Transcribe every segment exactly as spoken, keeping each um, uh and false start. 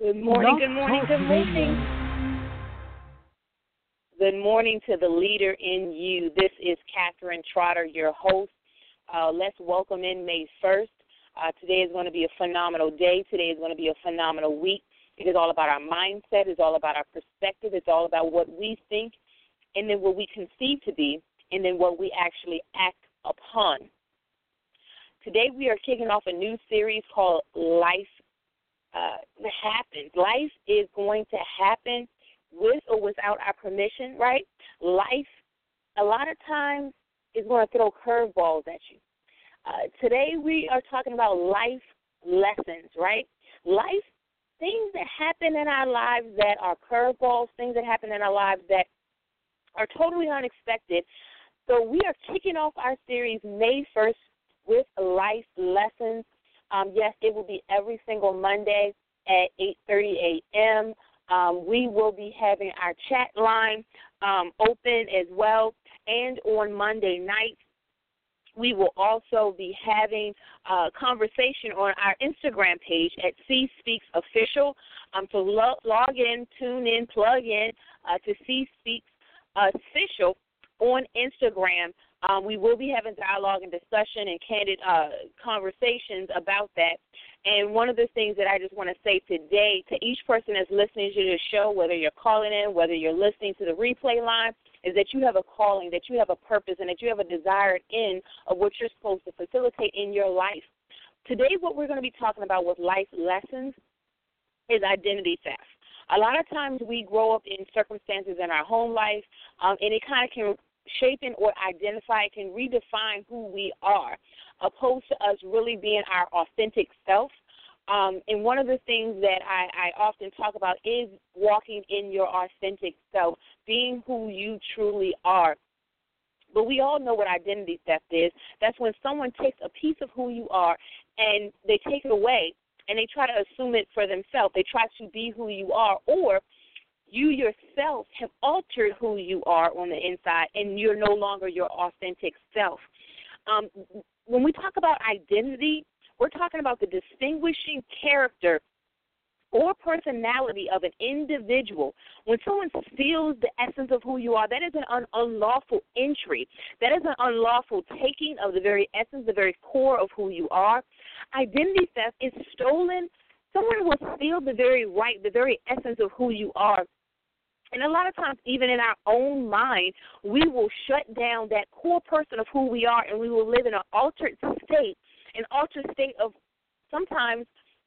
Good morning, good morning, good morning. Good morning to the leader in you. This is Catherine Trotter, your host. Uh, let's welcome in May first. Uh, today is going to be a phenomenal day. Today is going to be a phenomenal week. It is all about our mindset. It's all about our perspective. It's all about what we think and then what we conceive to be and then what we actually act upon. Today we are kicking off a new series called Life Uh, happens. Life is going to happen with or without our permission, right? Life, a lot of times, is going to throw curveballs at you. Uh, today we are talking about life lessons, right? Life, things that happen in our lives that are curveballs, things that happen in our lives that are totally unexpected. So we are kicking off our series May first with life lessons. Um, yes, it will be every single Monday at eight thirty a.m. Um, we will be having our chat line um, open as well. And on Monday nights, we will also be having a conversation on our Instagram page at C Speaks Official. Um, so lo- log in, tune in, plug in uh, to C Speaks Official on Instagram. Um, we will be having dialogue and discussion and candid uh, conversations about that. And one of the things that I just want to say today to each person that's listening to the show, whether you're calling in, whether you're listening to the replay line, is that you have a calling, that you have a purpose, and that you have a desired end of what you're supposed to facilitate in your life. Today what we're going to be talking about with life lessons is identity theft. A lot of times we grow up in circumstances in our home life, um, and it kind of can shape or identify, can redefine who we are, opposed to us really being our authentic self. Um, and one of the things that I, I often talk about is walking in your authentic self, being who you truly are. But we all know what identity theft is. That's when someone takes a piece of who you are and they take it away and they try to assume it for themselves. They try to be who you are, or you yourself have altered who you are on the inside, and you're no longer your authentic self. Um, when we talk about identity, we're talking about the distinguishing character or personality of an individual. When someone steals the essence of who you are, that is an un- unlawful entry. That is an unlawful taking of the very essence, the very core of who you are. Identity theft is stolen. Someone will steal the very right, the very essence of who you are. And a lot of times, even in our own mind, we will shut down that core person of who we are, and we will live in an altered state, an altered state of sometimes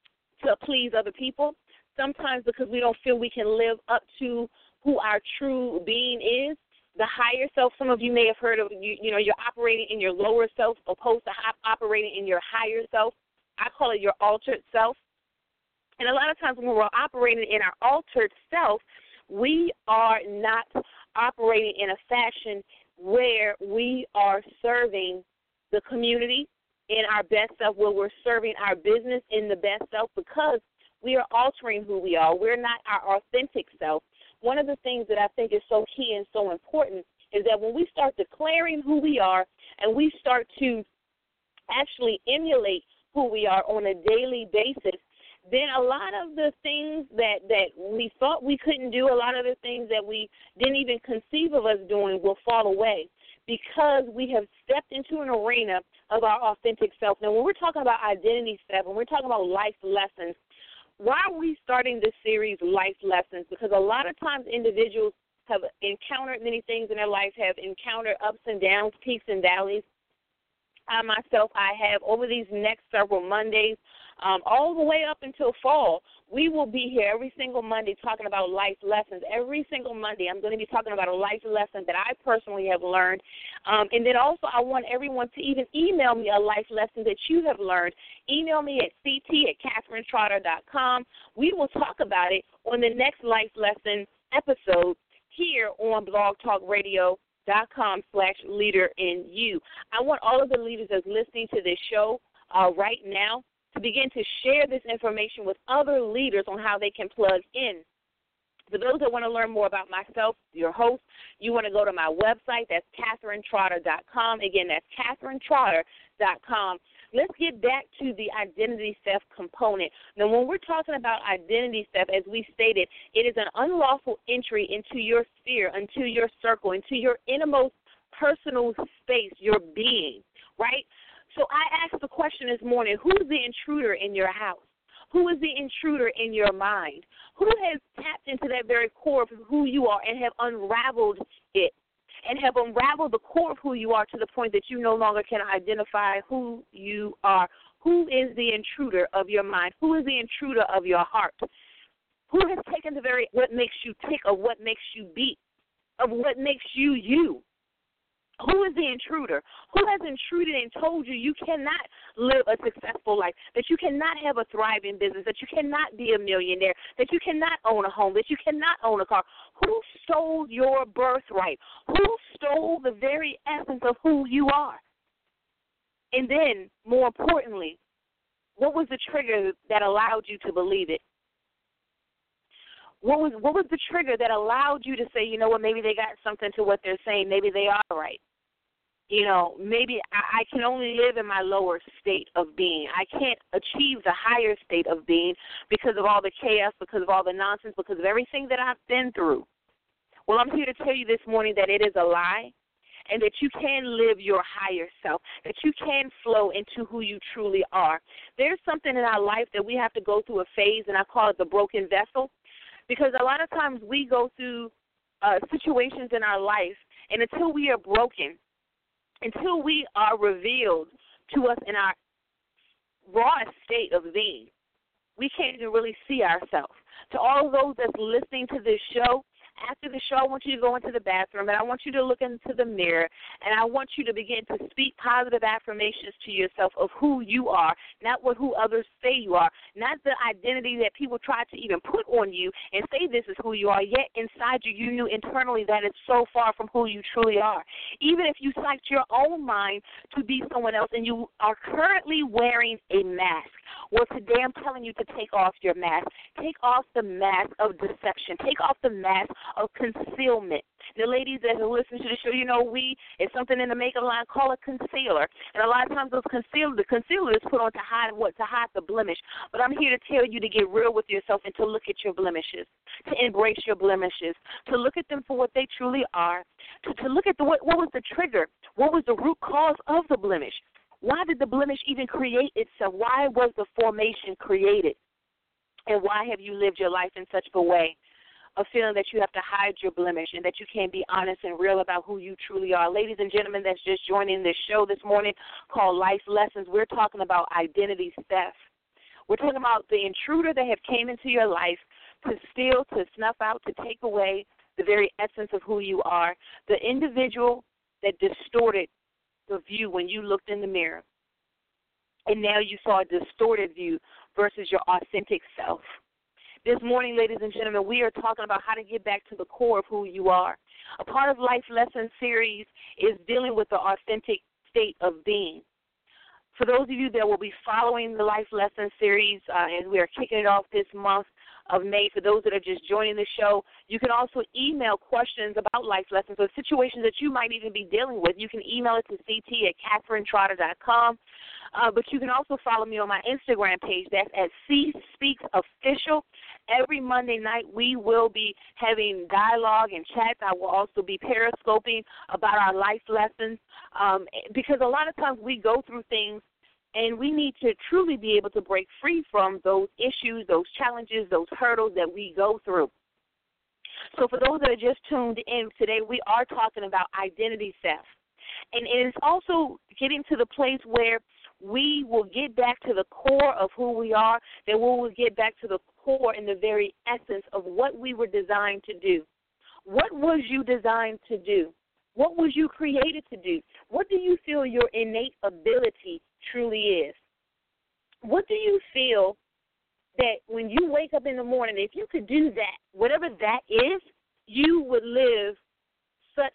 to please other people, sometimes because we don't feel we can live up to who our true being is, the higher self. Some of you may have heard of, you, you know, you're operating in your lower self opposed to operating in your higher self. I call it your altered self. And a lot of times when we're operating in our altered self, we are not operating in a fashion where we are serving the community in our best self, where we're serving our business in the best self, because we are altering who we are. We're not our authentic self. One of the things that I think is so key and so important is that when we start declaring who we are and we start to actually emulate who we are on a daily basis, then a lot of the things that, that we thought we couldn't do, a lot of the things that we didn't even conceive of us doing will fall away because we have stepped into an arena of our authentic self. Now, when we're talking about identity theft, when we're talking about life lessons, why are we starting this series, Life Lessons? Because a lot of times individuals have encountered many things in their life, have encountered ups and downs, peaks and valleys. I myself, I have over these next several Mondays, Um, all the way up until fall, we will be here every single Monday talking about life lessons. Every single Monday I'm going to be talking about a life lesson that I personally have learned. Um, and then also I want everyone to even email me a life lesson that you have learned. Email me at c t at catherine trotter dot com. We will talk about it on the next life lesson episode here on Blog Talk Radio. Dot com slash leader in you. I want all of the leaders that's listening to this show uh, right now to begin to share this information with other leaders on how they can plug in. For those that want to learn more about myself, your host, you want to go to my website. That's catherine trotter dot com. Again, that's catherine trotter dot com. let's get back to the identity theft component. Now, when we're talking about identity theft, as we stated, it is an unlawful entry into your sphere, into your circle, into your innermost personal space, your being, right? So I asked the question this morning, who is the intruder in your house? Who is the intruder in your mind? Who has tapped into that very core of who you are and have unraveled it? And have unraveled the core of who you are to the point that you no longer can identify who you are. Who is the intruder of your mind? Who is the intruder of your heart? Who has taken the very what makes you tick, of what makes you beat, of what makes you you? Who is the intruder? Who has intruded and told you you cannot live a successful life, that you cannot have a thriving business, that you cannot be a millionaire, that you cannot own a home, that you cannot own a car? Who stole your birthright? Who stole the very essence of who you are? And then, more importantly, what was the trigger that allowed you to believe it? What was what was the trigger that allowed you to say, you know what, maybe they got something to what they're saying, maybe they are right? You know, maybe I, I can only live in my lower state of being. I can't achieve the higher state of being because of all the chaos, because of all the nonsense, because of everything that I've been through. Well, I'm here to tell you this morning that it is a lie, and that you can live your higher self, that you can flow into who you truly are. There's something in our life that we have to go through a phase, and I call it the broken vessel, because a lot of times we go through uh, situations in our life, and until we are broken, until we are revealed to us in our raw state of being, we can't even really see ourselves. To all of those that's listening to this show, after the show, I want you to go into the bathroom, and I want you to look into the mirror, and I want you to begin to speak positive affirmations to yourself of who you are, not what who others say you are, not the identity that people try to even put on you and say this is who you are, yet inside you, you knew internally that it's so far from who you truly are. Even if you psyched your own mind to be someone else and you are currently wearing a mask, well, today I'm telling you to take off your mask. Take off the mask of deception. Take off the mask of concealment. The ladies that are listening to the show, you know, we, it's something in the makeup line called a concealer. And a lot of times those concealer, the concealer is put on to hide what? To hide the blemish. But I'm here to tell you to get real with yourself and to look at your blemishes, to embrace your blemishes, to look at them for what they truly are, to, to look at the what, what was the trigger, what was the root cause of the blemish. Why did the blemish even create itself? Why was the formation created? And why have you lived your life in such a way of feeling that you have to hide your blemish and that you can't be honest and real about who you truly are? Ladies and gentlemen, that's just joining this show this morning called Life Lessons. We're talking about identity theft. We're talking about the intruder that have came into your life to steal, to snuff out, to take away the very essence of who you are, the individual that distorted the view when you looked in the mirror. And now you saw a distorted view versus your authentic self. This morning, ladies and gentlemen, we are talking about how to get back to the core of who you are. A part of Life Lesson series is dealing with the authentic state of being. For those of you that will be following the Life Lesson series, uh, and we are kicking it off this month of May, for those that are just joining the show, you can also email questions about life lessons or situations that you might even be dealing with. You can email it to c t at catherine trotter dot com. Uh, but you can also follow me on my Instagram page. That's at C Speaks Official. Every Monday night we will be having dialogue and chats. I will also be periscoping about our life lessons um, because a lot of times we go through things and we need to truly be able to break free from those issues, those challenges, those hurdles that we go through. So for those that are just tuned in today, we are talking about identity theft. And it is also getting to the place where we will get back to the core of who we are, that we will get back to the core and the very essence of what we were designed to do. What was you designed to do? What was you created to do? What do you feel your innate ability truly is? What do you feel that when you wake up in the morning, if you could do that, whatever that is, you would live such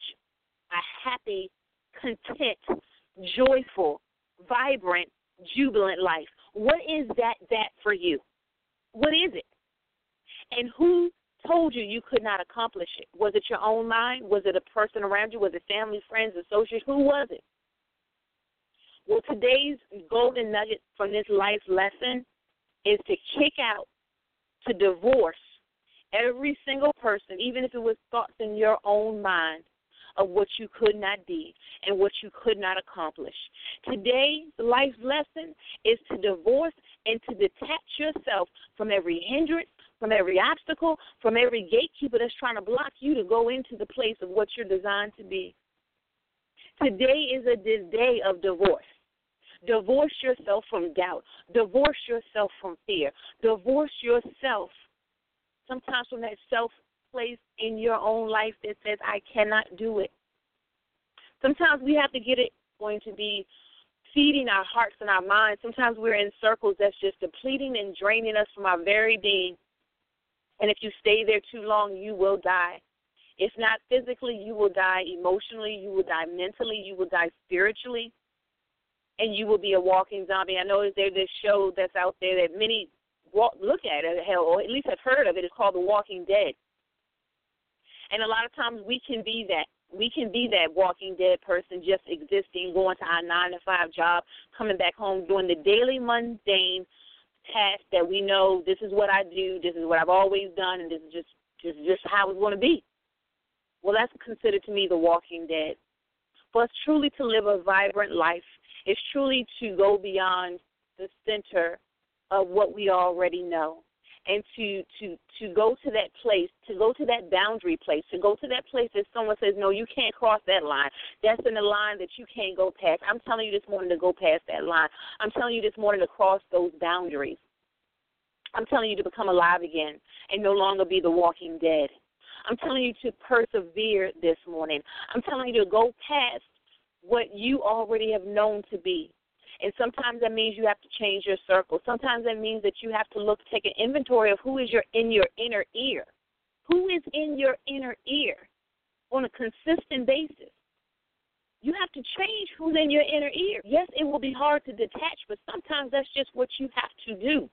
a happy, content, joyful, vibrant, jubilant life? What is that that for you? What is it? And who told you you could not accomplish it? Was it your own mind? Was it a person around you? Was it family, friends, associates? Who was it? Well, today's golden nugget from this life lesson is to kick out, to divorce every single person, even if it was thoughts in your own mind, of what you could not be and what you could not accomplish. Today, the life lesson is to divorce and to detach yourself from every hindrance, from every obstacle, from every gatekeeper that's trying to block you to go into the place of what you're designed to be. Today is a day of divorce. Divorce yourself from doubt. Divorce yourself from fear. Divorce yourself sometimes from that self place in your own life that says, I cannot do it. Sometimes we have to get it going to be feeding our hearts and our minds. Sometimes we're in circles that's just depleting and draining us from our very being. And if you stay there too long, you will die. If not physically, you will die emotionally, you will die mentally, you will die spiritually, and you will be a walking zombie. I know there's this show that's out there that many walk, look at it, hell, or at least have heard of it. It's called The Walking Dead. And a lot of times we can be that. We can be that walking dead person just existing, going to our nine to five job, coming back home, doing the daily mundane tasks that we know this is what I do, this is what I've always done, and this is just, just, just how it's going to be. Well, that's considered to me the walking dead. For us truly to live a vibrant life is truly to go beyond the center of what we already know. And to, to, to go to that place, to go to that boundary place, to go to that place that someone says, no, you can't cross that line. That's in the line that you can't go past. I'm telling you this morning to go past that line. I'm telling you this morning to cross those boundaries. I'm telling you to become alive again and no longer be the walking dead. I'm telling you to persevere this morning. I'm telling you to go past what you already have known to be. And sometimes that means you have to change your circle. Sometimes that means that you have to look, take an inventory of who is your in your inner ear. Who is in your inner ear on a consistent basis? You have to change who's in your inner ear. Yes, it will be hard to detach, but sometimes that's just what you have to do.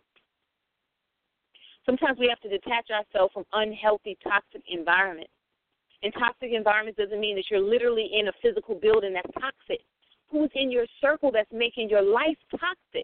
Sometimes we have to detach ourselves from unhealthy, toxic environments. And toxic environments doesn't mean that you're literally in a physical building that's toxic. Who's in your circle that's making your life toxic?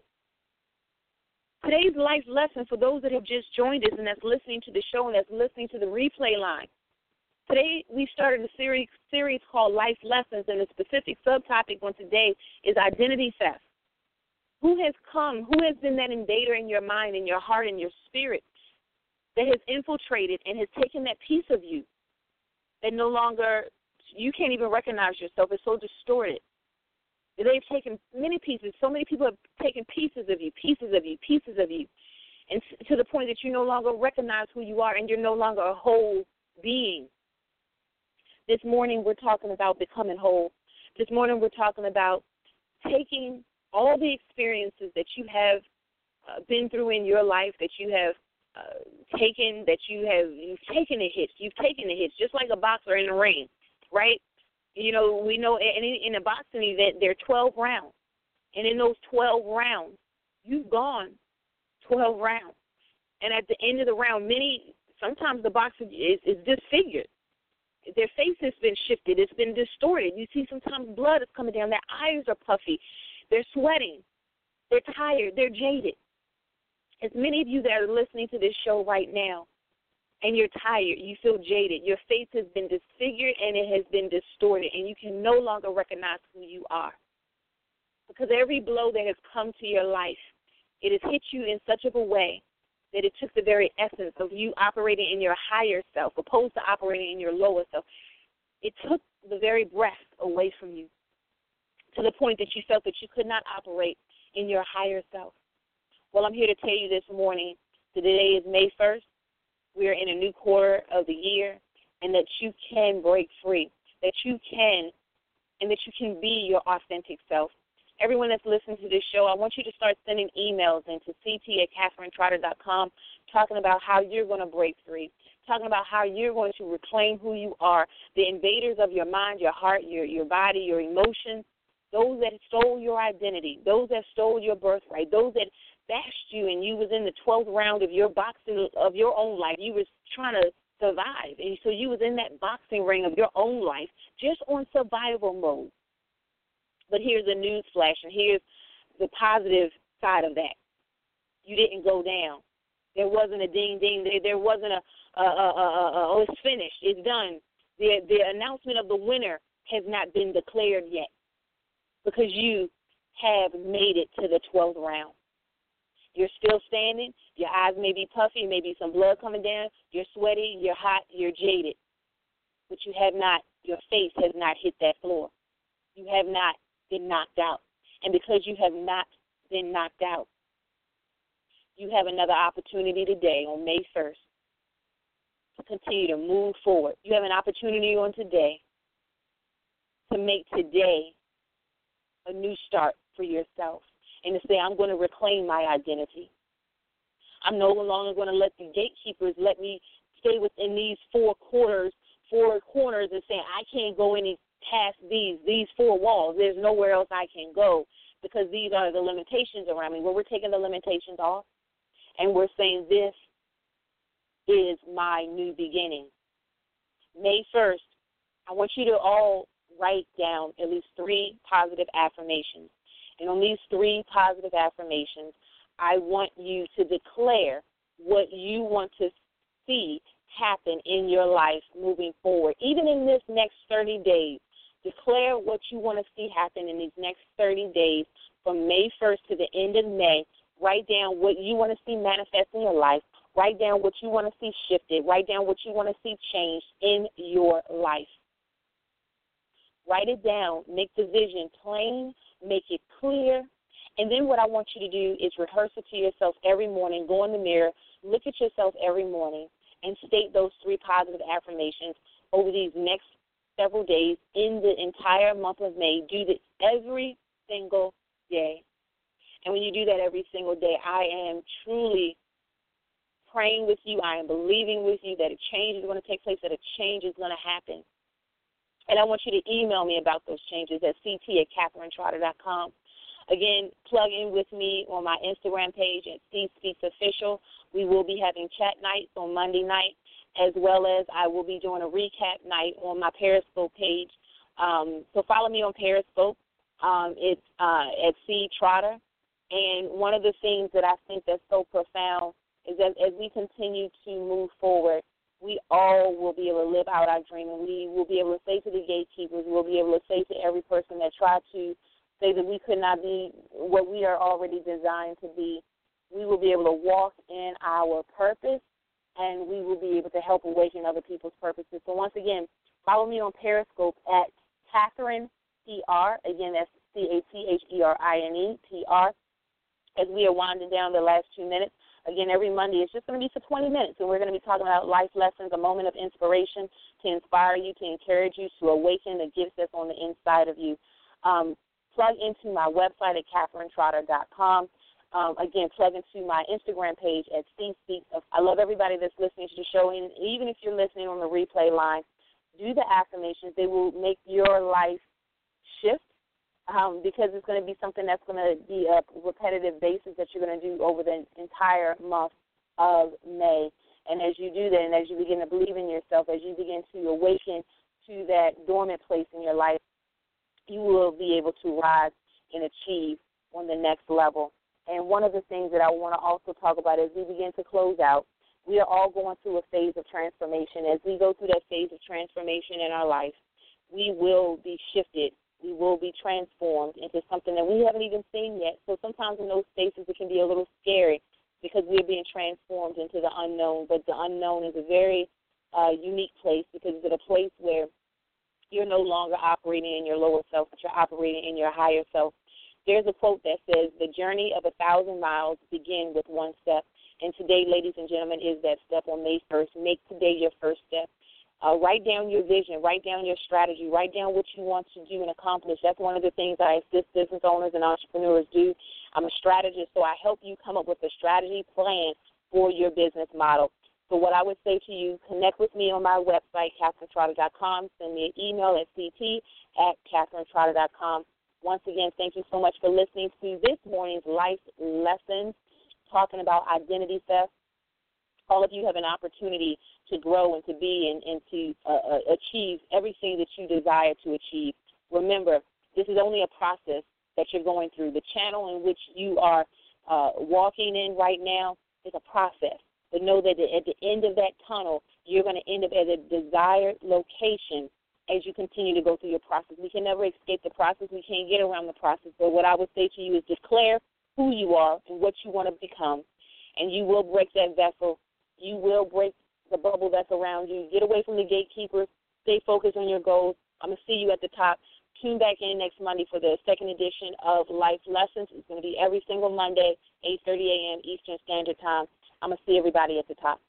Today's life lesson for those that have just joined us and that's listening to the show and that's listening to the replay line. Today we started a series series called Life Lessons, and the specific subtopic on today is identity theft. Who has come, who has been that invader in your mind, in your heart, in your spirit that has infiltrated and has taken that piece of you that no longer, you can't even recognize yourself. It's so distorted. They've taken many pieces. So many people have taken pieces of you, pieces of you, pieces of you, and to the point that you no longer recognize who you are and you're no longer a whole being. This morning we're talking about becoming whole. This morning we're talking about taking all the experiences that you have uh, been through in your life, that you have uh, taken, that you have, you've taken the hits. You've taken the hits, just like a boxer in the ring, right? You know, we know in, in a boxing event, there are twelve rounds. And in those twelve rounds, you've gone twelve rounds. And at the end of the round, many, sometimes the boxer is, is disfigured. Their face has been shifted. It's been distorted. You see sometimes blood is coming down. Their eyes are puffy. They're sweating. They're tired. They're jaded. As many of you that are listening to this show right now, and you're tired, you feel jaded, your face has been disfigured and it has been distorted, and you can no longer recognize who you are. Because every blow that has come to your life, it has hit you in such of a way that it took the very essence of you operating in your higher self opposed to operating in your lower self. It took the very breath away from you to the point that you felt that you could not operate in your higher self. Well, I'm here to tell you this morning that today is May first. We are in a new quarter of the year, and that you can break free, that you can, and that you can be your authentic self. Everyone that's listening to this show, I want you to start sending emails into c t at catherine trotter dot com talking about how you're going to break free, talking about how you're going to reclaim who you are, the invaders of your mind, your heart, your, your body, your emotions, those that stole your identity, those that stole your birthright, those that bashed you and you was in the twelfth round of your boxing of your own life. You was trying to survive, and so you was in that boxing ring of your own life just on survival mode. But here's a news flash, and here's the positive side of that. You didn't go down. There wasn't a ding ding. There, there wasn't a, a, a, a, a oh, it's finished. It's done. The the announcement of the winner has not been declared yet because you have made it to the twelfth round. You're still standing. Your eyes may be puffy, maybe some blood coming down. You're sweaty. You're hot. You're jaded. But you have not, your face has not hit that floor. You have not been knocked out. And because you have not been knocked out, you have another opportunity today on May first to continue to move forward. You have an opportunity on today to make today a new start for yourself and to say, I'm going to reclaim my identity. I'm no longer going to let the gatekeepers let me stay within these four quarters, four corners and say, I can't go any past these, these four walls. There's nowhere else I can go because these are the limitations around me. Well, we're taking the limitations off and we're saying this is my new beginning. May first, I want you to all write down at least three positive affirmations. And on these three positive affirmations, I want you to declare what you want to see happen in your life moving forward. Even in this next thirty days, declare what you want to see happen in these next thirty days from May first to the end of May. Write down what you want to see manifest in your life. Write down what you want to see shifted. Write down what you want to see changed in your life. Write it down. Make the vision plain. Make it clear. And then what I want you to do is rehearse it to yourself every morning. Go in the mirror. Look at yourself every morning and state those three positive affirmations over these next several days in the entire month of May. Do this every single day. And when you do that every single day, I am truly praying with you. I am believing with you that a change is going to take place, that a change is going to happen. And I want you to email me about those changes at c t at catherine trotter dot com. Again, plug in with me on my Instagram page at C Speaks Official. We will be having chat nights on Monday night, as well as I will be doing a recap night on my Periscope page. Um, so follow me on Periscope. Um, it's uh, at C Trotter. And one of the things that I think that's so profound is that as we continue to move forward, we all will be able to live out our dream, and we will be able to say to the gatekeepers, we'll be able to say to every person that tried to say that we could not be what we are already designed to be. We will be able to walk in our purpose, and we will be able to help awaken other people's purposes. So once again, follow me on Periscope at Catherine T R. Again, that's C A T H E R I N E, T R. As we are winding down the last two minutes, again, every Monday it's just going to be for twenty minutes, and we're going to be talking about life lessons, a moment of inspiration to inspire you, to encourage you, to awaken the gifts that's on the inside of you. Um, plug into my website at catherine trotter dot com. Um, again, plug into my Instagram page at C Speaks. I love everybody that's listening to the show, and even if you're listening on the replay line, do the affirmations. They will make your life shift. Um, because it's going to be something that's going to be a repetitive basis that you're going to do over the entire month of May. And as you do that, and as you begin to believe in yourself, as you begin to awaken to that dormant place in your life, you will be able to rise and achieve on the next level. And one of the things that I want to also talk about as we begin to close out, we are all going through a phase of transformation. As we go through that phase of transformation in our life, we will be shifted. We will be transformed into something that we haven't even seen yet. So sometimes in those spaces it can be a little scary because we're being transformed into the unknown. But the unknown is a very uh, unique place because it's a place where you're no longer operating in your lower self, but you're operating in your higher self. There's a quote that says, the journey of a thousand miles begin with one step. And today, ladies and gentlemen, is that step on May first. Make today your first step. Uh, write down your vision, write down your strategy, write down what you want to do and accomplish. That's one of the things I assist business owners and entrepreneurs do. I'm a strategist, so I help you come up with a strategy plan for your business model. So what I would say to you, connect with me on my website, catherine trotter dot com. Send me an email at c t at catherine trotter dot com. Once again, thank you so much for listening to this morning's Life Lessons, talking about identity theft. All of you have an opportunity to grow and to be and, and to uh, achieve everything that you desire to achieve. Remember, This is only a process that you're going through. The channel in which you are uh, walking in right now is a process. But know that at the end of that tunnel, you're going to end up at a desired location as you continue to go through your process. We can never escape the process. We can't get around the process. But what I would say to you is declare who you are and what you want to become, and you will break that vessel. You will break the bubble that's around you. Get away from the gatekeepers. Stay focused on your goals. I'm going to see you at the top. Tune back in next Monday for the second edition of Life Lessons. It's going to be every single Monday, eight thirty a.m. Eastern Standard Time. I'm going to see everybody at the top.